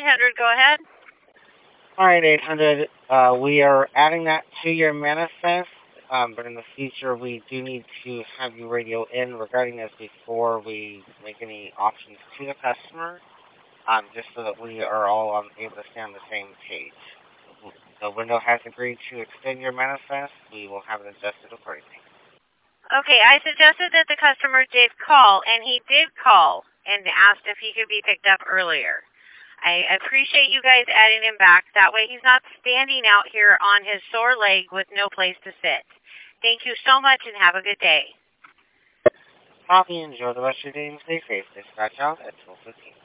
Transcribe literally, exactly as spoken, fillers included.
hundred, go ahead. All right, eight hundred. Uh, we are adding that to your manifest, um, but in the future we do need to have you radio in regarding this before we make any options to the customer, um, just so that we are all on, able to stay on the same page. The window has agreed to extend your manifest. We will have it adjusted accordingly. Okay, I suggested that the customer did call, and he did call and asked if he could be picked up earlier. I appreciate you guys adding him back. That way he's not standing out here on his sore leg with no place to sit. Thank you so much and have a good day. Copy. Enjoy the rest of your day and stay safe. Dispatch out at twelve fifteen.